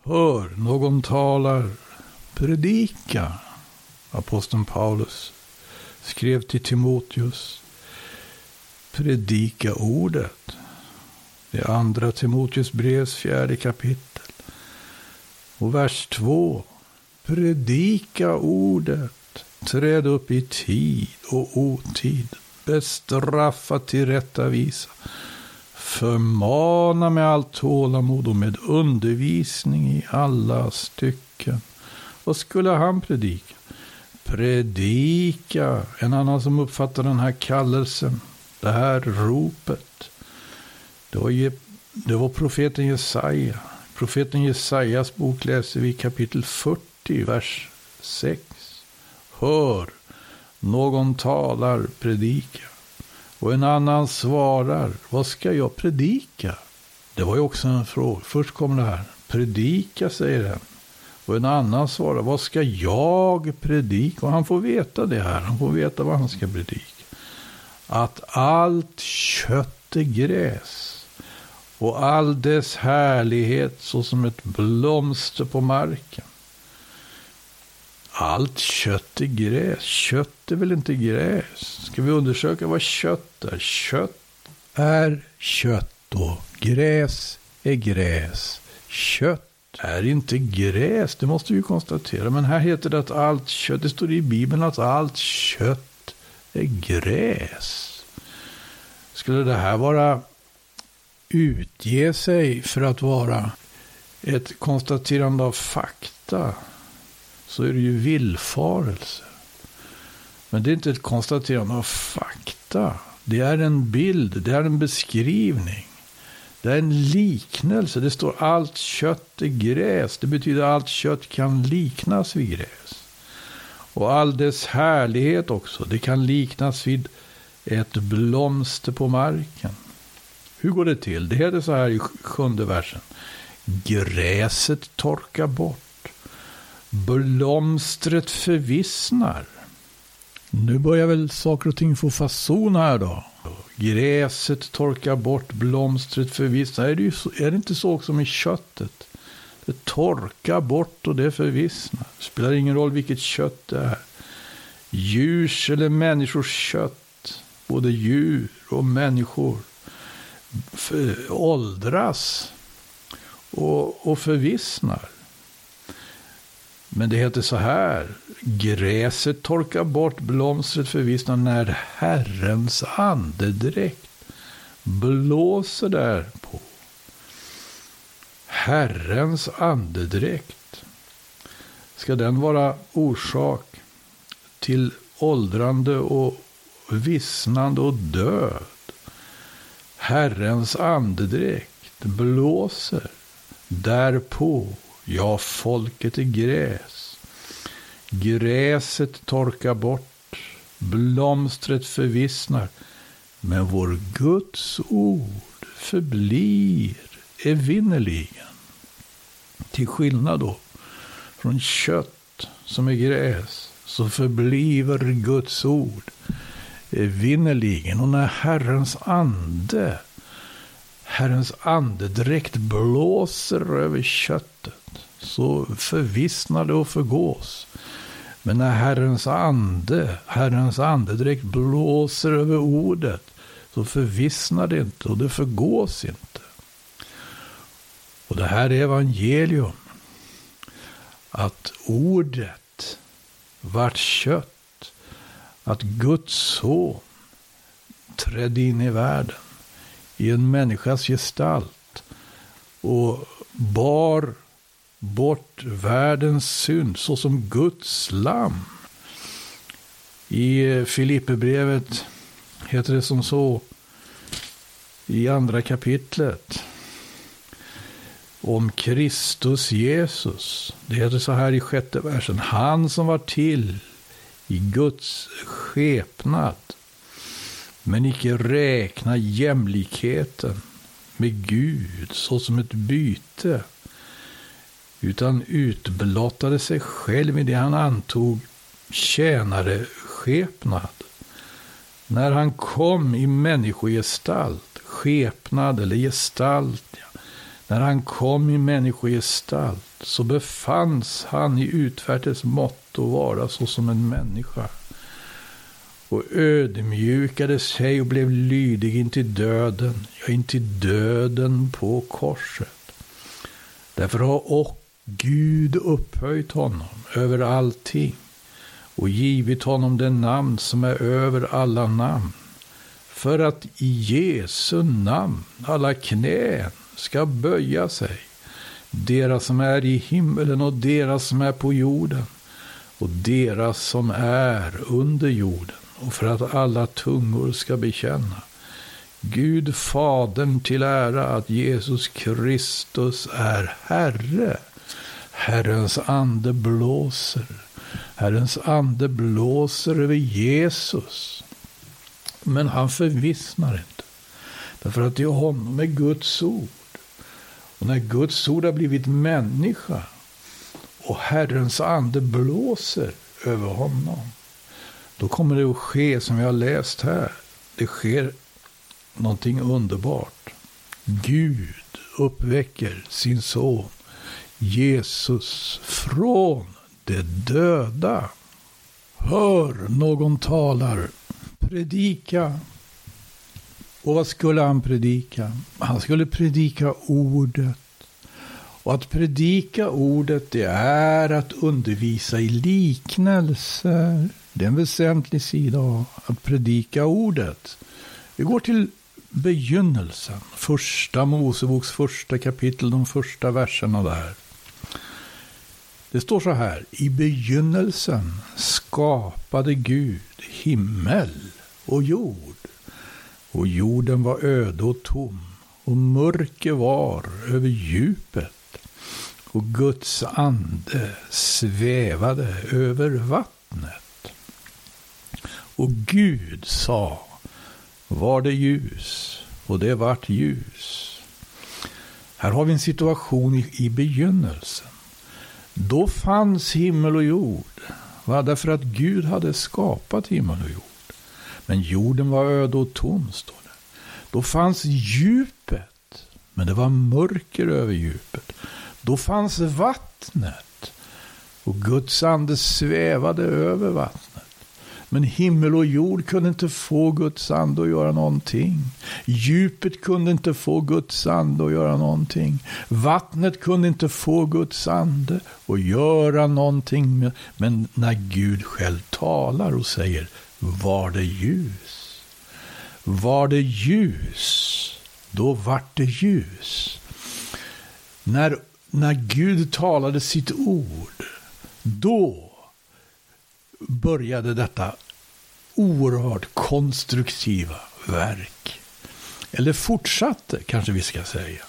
Hör, någon talar, predika. Aposteln Paulus skrev till Timoteus, predika ordet. Det är andra Timoteus brevs 4 kapitel. Och vers 2, predika ordet, träd upp i tid och otid, bestraffa till rättavisa, förmana med allt tålamod och med undervisning i alla stycken. Vad skulle han predika? Predika, en annan som uppfattar den här kallelsen, det här ropet. Det var profeten Jesaja. Profeten Jesajas bok läser vi i kapitel 40, vers 6. Hör, någon talar, predika. Och en annan svarar, vad ska jag predika? Det var ju också en fråga. Först kom det här, predika, säger den. Och en annan svarar, vad ska jag predika? Och han får veta det här, han får veta vad han ska predika. Att allt kött är gräs. Och all dess härlighet så som ett blomster på marken. Allt kött är gräs. Kött är väl inte gräs? Ska vi undersöka vad kött är? Kött är kött och gräs är gräs. Kött är inte gräs, det måste vi konstatera. Men här heter det att allt kött, det står i Bibeln att allt kött är gräs. Skulle det här vara utge sig för att vara ett konstaterande av fakta, så är det ju villfarelse. Men det är inte ett konstaterande av fakta. Det är en bild, det är en beskrivning. Det är en liknelse. Det står allt kött är gräs. Det betyder allt kött kan liknas vid gräs. Och all dess härlighet också. Det kan liknas vid ett blomster på marken. Hur går det till? Det heter så här i 7:e versen. Gräset torkar bort. Blomstret förvissnar. Nu börjar väl saker och ting få fason här då. Gräset torkar bort, blomstret förvissnar. Är det inte så också med köttet? Det torkar bort och det förvissnar. Det spelar ingen roll vilket kött det är. Djurs eller människors kött. Både djur och människor åldras och förvissnar. Men det heter så här. Gräset torkar bort, blomstret förvissnar när Herrens andedräkt blåser där på. Herrens andedräkt. Ska den vara orsak till åldrande och vissnande och död? Herrens andedräkt blåser därpå. Ja, folket är gräs. Gräset torkar bort, blomstret förvissnar. Men vår Guds ord förblir evinnerligen. Till skillnad då från kött som är gräs, så förbliver Guds ord evinnerligen. Och när Herrens andedräkt blåser över köttet, så förvissnar det och förgås. Men när Herrens andedräkt blåser över ordet, så förvissnar det inte och det förgås inte. Och det här är evangelium. Att ordet vart kött. Att Guds son trädde in i världen i en människas gestalt och bar bort världens synd såsom Guds lamm. I Filipperbrevet heter det som så i 2 kapitlet om Kristus Jesus. Det heter så här i 6:e versen. Han som var till i Guds skepnad, men icke räkna jämlikheten med Gud såsom ett byte, utan utblottade sig själv i det han antog tjänare skepnad. När han kom i människogestalt, skepnad eller gestalt, När han kom i människogestalt så befanns han i utvärtes mått och vara såsom en människa. Och ödmjukade sig och blev lydig intill döden, ja intill döden på korset. Därför har Gud upphöjt honom över allting och givit honom den namn som är över alla namn. För att i Jesu namn alla knän ska böja sig, deras som är i himmelen och deras som är på jorden och deras som är under jorden, och för att alla tungor ska bekänna Gud Fadern till ära att Jesus Kristus är Herre. Herrens ande blåser. Herrens ande blåser över Jesus. Men han förvissnar inte. Därför att i honom är Guds ord. Och när Guds ord har blivit människa och Herrens ande blåser över honom, då kommer det att ske som vi har läst här. Det sker någonting underbart. Gud uppväcker sin son Jesus från de döda. Hör, någon talar. Predika. Och vad skulle han predika? Han skulle predika ordet. Och att predika ordet, det är att undervisa i liknelser. Det är en väsentlig sida av att predika ordet. Vi går till begynnelsen. Första Moseboks första kapitel, de första verserna där. Det står så här: i begynnelsen skapade Gud himmel och jord. Och jorden var öde och tom, och mörker var över djupet. Och Guds ande svävade över vattnet. Och Gud sa: var det ljus? Och det vart ljus. Här har vi en situation i begynnelsen. Då fanns himmel och jord. Därför att Gud hade skapat himmel och jord. Men jorden var öde och tom, står det. Då fanns djupet, men det var mörker över djupet. Då fanns vattnet, och Guds ande svävade över vattnet. Men himmel och jord kunde inte få Guds ande att göra någonting. Djupet kunde inte få Guds ande att göra någonting. Vattnet kunde inte få Guds ande att göra någonting. Men när Gud själv talar och säger: var det ljus? Var det ljus? Då vart det ljus. När Gud talade sitt ord, då började detta oerhört konstruktiva verk. Eller fortsatte, kanske vi ska säga.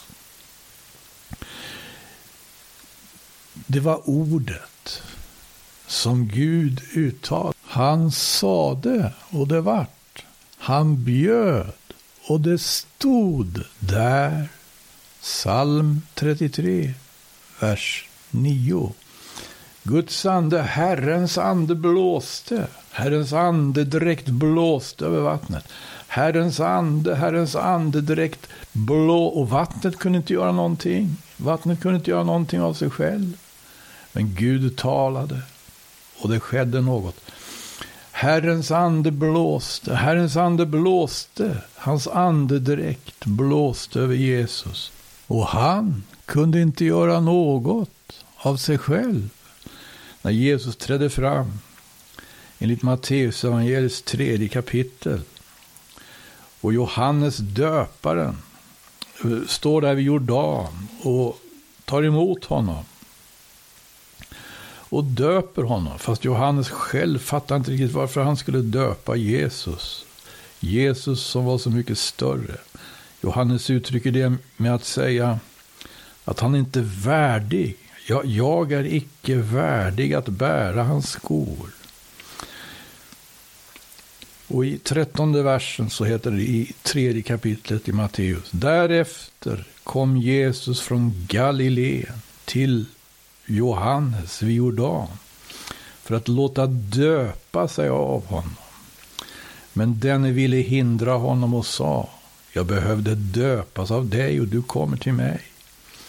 Det var ordet som Gud uttalade. Han sade och det vart. Han bjöd och det stod där. Psalm 33, vers 9. Guds ande, Herrens ande blåste. Herrens ande direkt blåste över vattnet. Herrens ande direkt och vattnet kunde inte göra någonting. Vattnet kunde inte göra någonting av sig själv. Men Gud talade och det skedde något. Herrens ande blåste. Hans ande direkt blåste över Jesus. Och han kunde inte göra något av sig själv. När Jesus trädde fram, enligt Matteus evangeliets 3 kapitel, och Johannes döparen står där vid Jordan och tar emot honom och döper honom, fast Johannes själv fattar inte riktigt varför han skulle döpa Jesus. Jesus som var så mycket större. Johannes uttrycker det med att säga att han inte är värdig. Jag är icke värdig att bära hans skor. Och i 13:e versen så heter det i 3 kapitlet i Matteus: därefter kom Jesus från Galileen till Johannes vid Jordan för att låta döpa sig av honom. Men denne ville hindra honom och sa: jag behövde döpas av dig och du kommer till mig.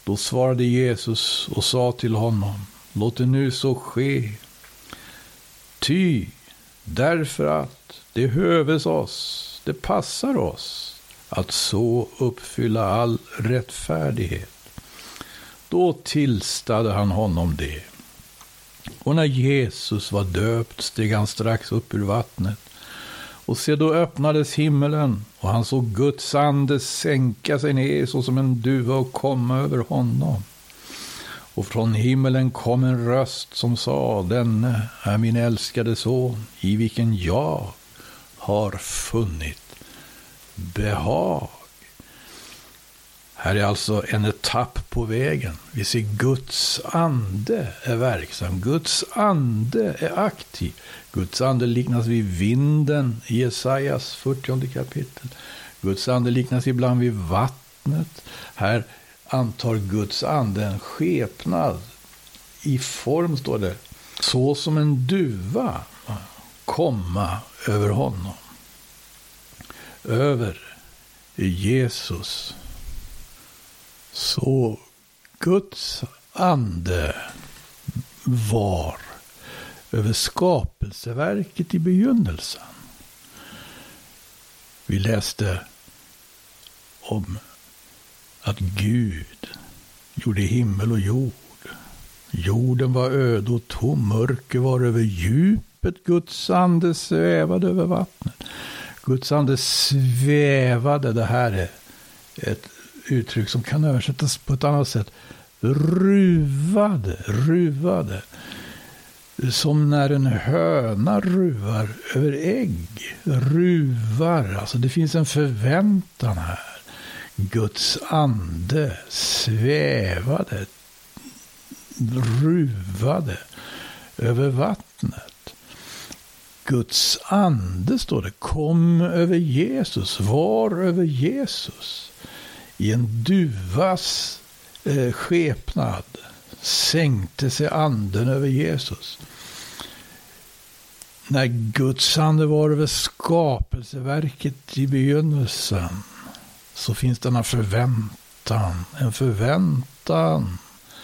Då svarade Jesus och sa till honom: låt det nu så ske. Ty därför att det höves oss, det passar oss att så uppfylla all rättfärdighet. Då tillstade han honom det. Och när Jesus var döpt steg han strax upp ur vattnet. Och se, då öppnades himmelen, och han såg Guds ande sänka sig ner såsom en duva och komma över honom. Och från himmelen kom en röst som sa: denne är min älskade son, i vilken jag har funnit behag. Här är alltså en etapp på vägen. Vi ser Guds ande är verksam. Guds ande är aktiv. Guds ande liknas vid vinden i Jesajas 40 kapitel. Guds ande liknas ibland vid vattnet. Här antar Guds ande en skepnad i form, står det, så som en duva komma över honom. Över Jesus. Så Guds ande var över skapelseverket i begynnelsen. Vi läste om att Gud gjorde himmel och jord. Jorden var öde och tom, mörker var över djupet. Guds ande svävade över vattnet. Guds ande svävade, det här är ett uttryck som kan översättas på ett annat sätt. Ruvade. Som när en höna ruvar över ägg. Ruvar, alltså det finns en förväntan här. Guds ande svävade, ruvade över vattnet. Guds ande, står det, kom över Jesus, var över Jesus. I en duvas skepnad sänkte sig anden över Jesus. När Guds ande var över skapelseverket i begynnelsen, så finns det en förväntan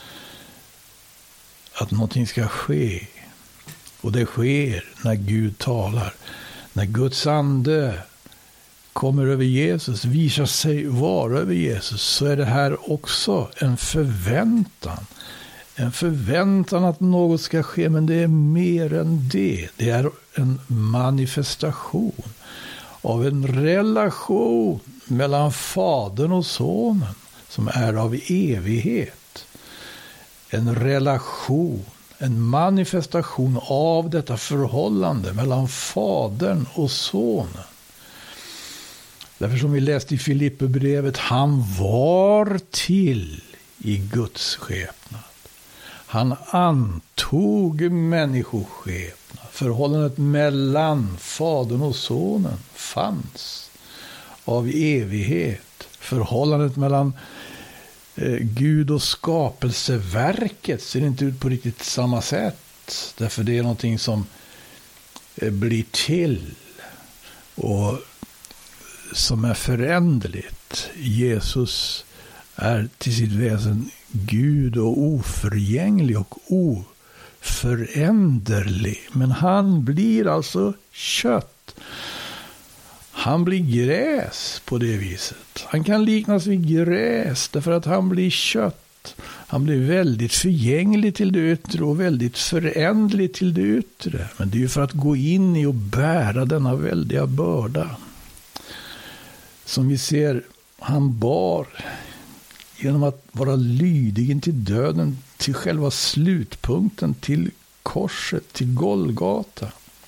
att någonting ska ske. Och det sker när Gud talar. När Guds ande kommer över Jesus, visar sig vara över Jesus, så är det här också en förväntan. En förväntan att något ska ske, men det är mer än det. Det är en manifestation av en relation mellan Fadern och Sonen som är av evighet. En relation, en manifestation av detta förhållande mellan Fadern och Sonen. Därför som vi läste i Filipperbrevet, han var till i Guds skepnad. Han antog människoskepnad. Förhållandet mellan Fadern och Sonen fanns av evighet. Förhållandet mellan Gud och skapelseverket ser inte ut på riktigt samma sätt. Därför det är någonting som blir till och som är föränderligt. Jesus är till sitt väsen Gud och oförgänglig och oföränderlig. Men han blir alltså kött. Han blir gräs på det viset. Han kan liknas vid gräs därför att han blir kött. Han blir väldigt förgänglig till det yttre och väldigt föränderlig till det yttre. Men det är ju för att gå in i och bära denna väldiga börda. Som vi ser, han bar genom att vara lydig in till döden, till själva slutpunkten, till korset, till Golgata.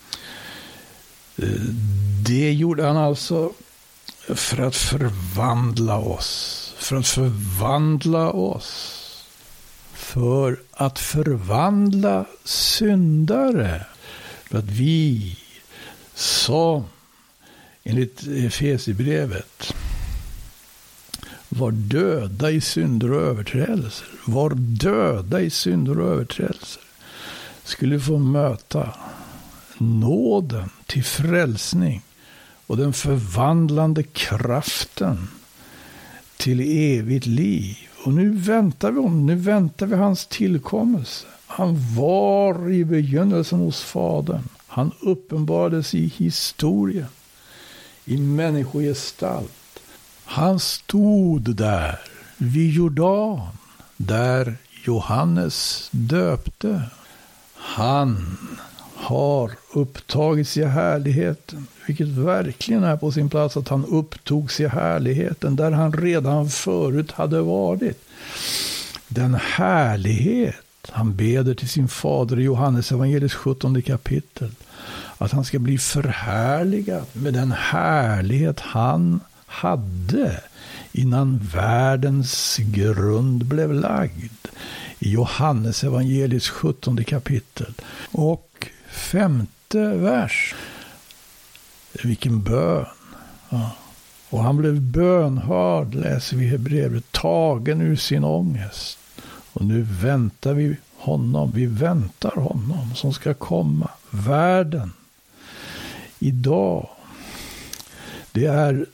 Det gjorde han alltså för att förvandla oss. För att förvandla syndare. För att vi som enligt Efesierbrevet var döda i synder och överträdelser. Skulle få möta nåden till frälsning och den förvandlande kraften till evigt liv Och nu väntar vi om, nu väntar vi hans tillkommelse. Han var i begynnelsen hos Fadern. Han uppenbarades i historien, i människogestalt. Han stod där vid Jordan, där Johannes döpte. Han har upptagits i härligheten, vilket verkligen är på sin plats att han upptogs i härligheten där han redan förut hade varit. Den härlighet han beder till sin fader i Johannes evangeliets 17 kapitel, att han ska bli förhärligad med den härlighet han hade innan världens grund blev lagd. I Johannes evangeliets 17 kapitel och 5:e vers. Vilken bön. Ja. Och han blev bönhörd, läser vi i Hebreerbrevet, tagen ur sin ångest. Och nu väntar vi honom, vi väntar honom som ska komma. Världen idag, det är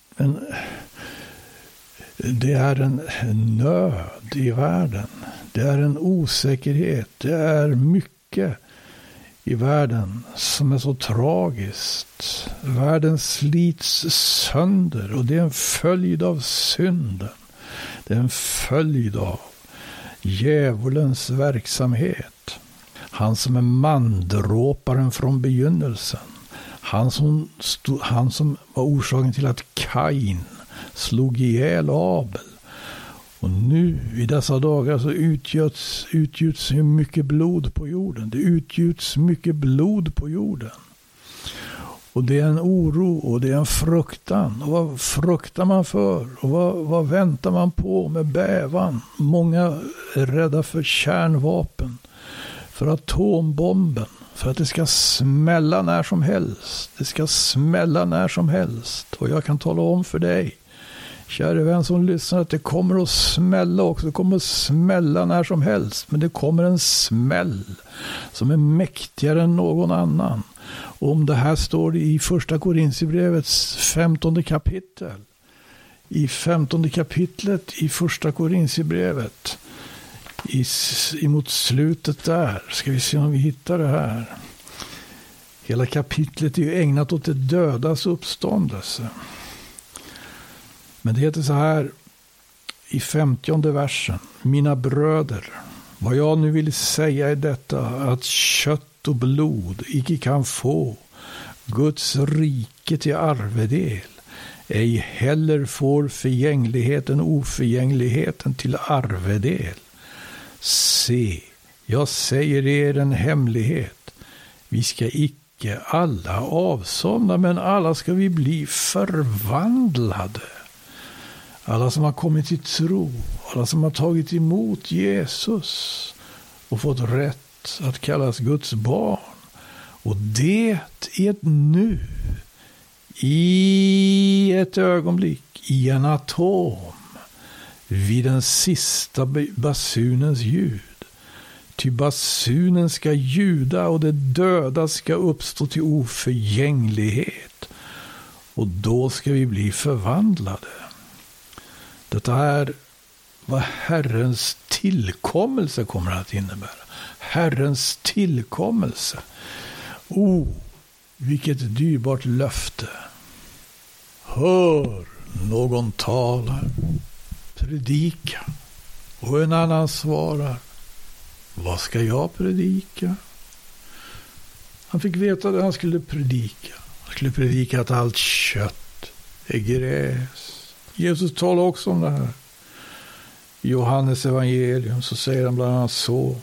en nöd i världen. Det är en osäkerhet. Det är mycket i världen som är så tragiskt. Världen slits sönder och det är en följd av synden. Det är en följd av djävulens verksamhet. Han som är mandråparen från begynnelsen. Han som var orsaken till att Kain slog ihjäl Abel. Och nu i dessa dagar så utgjuts mycket blod på jorden. Det utgjuts mycket blod på jorden. Och det är en oro och det är en fruktan. Och vad fruktar man för? Och vad väntar man på med bävan? Många är rädda för kärnvapen, för atombomben, för att det ska smälla när som helst. Det ska smälla när som helst. Och jag kan tala om för dig, kära vän som lyssnar, att det kommer att smälla också. Det kommer att smälla när som helst. Men det kommer en smäll som är mäktigare än någon annan. Och om det här står det i första Korinthierbrevets 15 kapitel. I 15 kapitlet i första Korinthierbrevet. Mot slutet där. Ska vi se om vi hittar det här. Hela kapitlet är ju ägnat åt det dödas uppståndelse. Men det heter så här i 50:e versen. Mina bröder, vad jag nu vill säga är detta, att kött och blod icke kan få Guds rike till arvedel. Ej heller får förgängligheten oförgängligheten till arvedel. Se, jag säger er en hemlighet. Vi ska icke alla avsomna, men alla ska vi bli förvandlade. Alla som har kommit till tro, alla som har tagit emot Jesus och fått rätt att kallas Guds barn. Och det är ett nu, i ett ögonblick, i en atom, vid den sista basunens ljud. Ty basunen ska ljuda och det döda ska uppstå till oförgänglighet. Och då ska vi bli förvandlade. Detta är vad Herrens tillkommelse kommer att innebära. Herrens tillkommelse. Vilket dyrbart löfte. Hör, någon talar. Predika. Och en annan svarar. Vad ska jag predika? Han fick veta det han skulle predika. Han skulle predika att allt kött är gräs. Jesus talar också om det här. I Johannes evangelium så säger han bland annat så.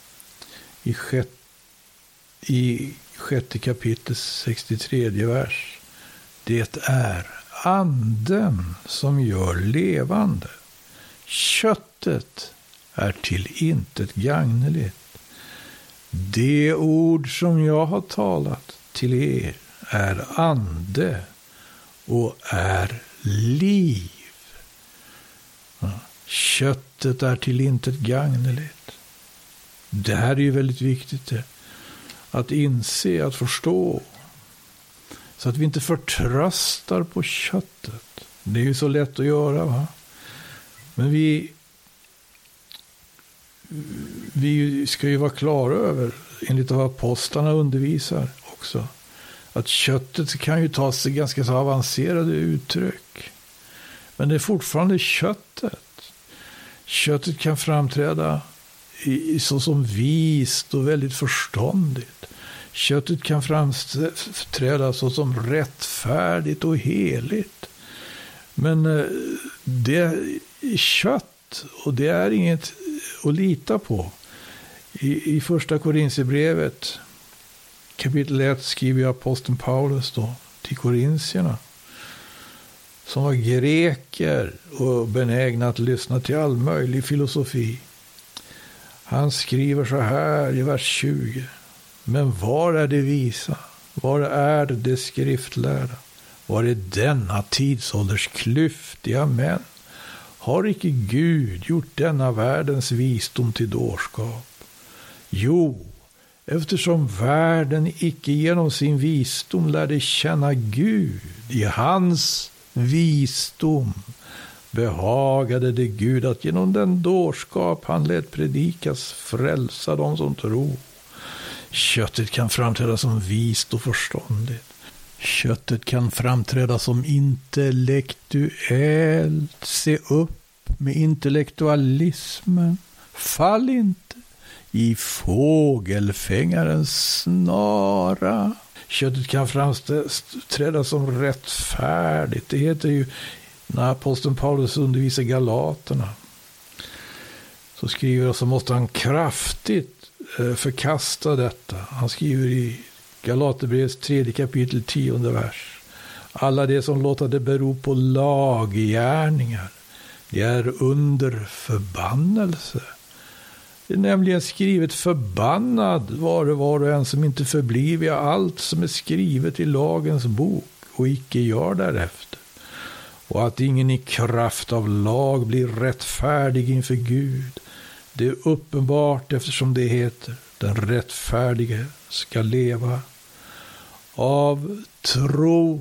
I 6:e kapitel 63 vers. Det är anden som gör levande. Köttet är till intet gagneligt. Det ord som jag har talat till er är ande och är liv. Köttet är till intet gagneligt. Det här är ju väldigt viktigt att inse, att förstå. Så att vi inte förtröstar på köttet. Det är ju så lätt att göra, va? Men vi vi ska ju vara klara över, enligt vad apostlarna undervisar också, att köttet kan ju ta sig ganska så avancerade uttryck. Men det är fortfarande köttet. Köttet kan framträda så som vist och väldigt förståndigt. Köttet kan framträda så som rättfärdigt och heligt. Men det är kött och det är inget att lita på. I första Korinthierbrevet kapitel 1 skriver aposteln Paulus då till korintierna, som var greker och benägna att lyssna till all möjlig filosofi. Han skriver så här i vers 20. Men var är det visa? Var är det skriftlärda? Var är denna tidsålders klyftiga män? Har icke Gud gjort denna världens visdom till dårskap? Jo, eftersom världen icke genom sin visdom lärde känna Gud, i hans visdom behagade det Gud att genom den dårskap han lät predikas frälsa de som tror. Köttet kan framträda som vist och förståndigt. Köttet kan framträda som intellektuellt. Se upp med intellektualismen. Fall inte i fågelfängarens snara. Köttet kan framträda som rättfärdigt. Det heter ju, när aposteln Paulus undervisar galaterna, så skriver, så måste han kraftigt förkasta detta. Han skriver i Galaterbrevets 3 kapitel 10 vers. Alla det som låter det bero på laggärningar, det är under förbannelse. Det är nämligen skrivet: förbannad var och en som inte förbliver allt som är skrivet i lagens bok och icke gör därefter. Och att ingen i kraft av lag blir rättfärdig inför Gud. Det är uppenbart, eftersom det heter: den rättfärdige ska leva av tro.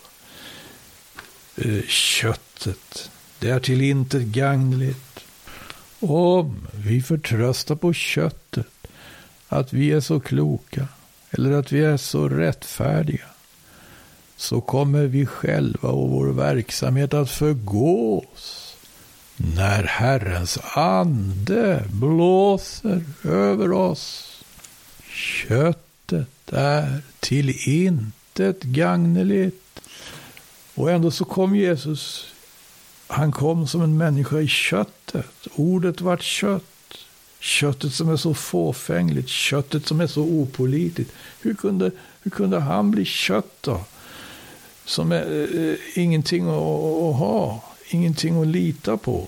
Köttet, det är till intet gagnligt. Om vi förtröstar på köttet, att vi är så kloka eller att vi är så rättfärdiga, så kommer vi själva och vår verksamhet att förgås när Herrens ande blåser över oss. Köttet är till intet gagneligt. Och ändå så kom Jesus. Han kom som en människa i köttet. Ordet vart kött. Köttet som är så fåfängligt. Köttet som är så opålitligt. Hur kunde han bli kött då? Som är ingenting att ha. Ingenting att lita på.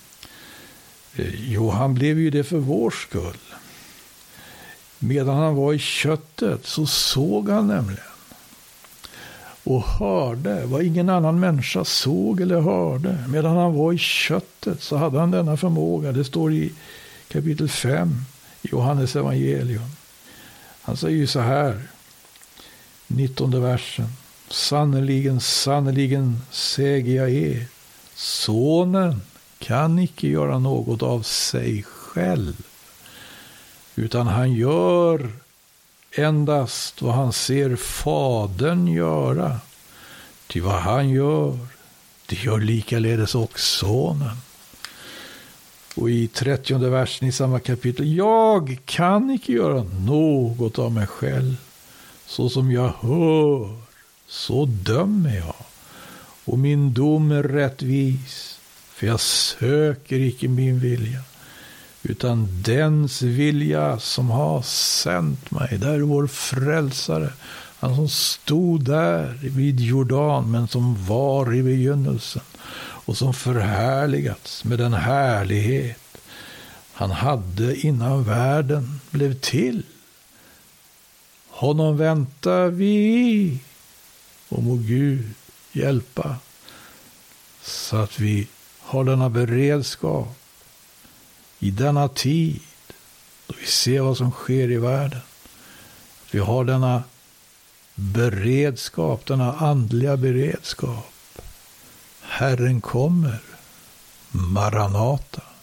Jo, han blev ju det för vår skull. Medan han var i köttet så såg han nämligen. Och hörde vad ingen annan människa såg eller hörde. Medan han var i köttet så hade han denna förmåga. Det står i kapitel 5 i Johannes evangelium. Han säger ju så här, 19 versen. Sannerligen, sannerligen säger jag er, sonen kan icke göra något av sig själv, utan han gör endast vad han ser fadern göra. Ty vad han gör, det gör likaledes också sonen. Och i 30 versen i samma kapitel: jag kan icke göra något av mig själv. Så som jag hör, så dömer jag. Och min dom är rättvis, för jag söker icke min vilja, utan dens vilja som har sänt mig. Där är vår frälsare. Han som stod där vid Jordan, men som var i begynnelsen. Och som förhärligats med den härlighet han hade innan världen blev till. Honom väntar vi, och må Gud hjälpa så att vi har denna beredskap i denna tid då vi ser vad som sker i världen. Att vi har denna beredskap, denna andliga beredskap. Herren kommer. Maranata.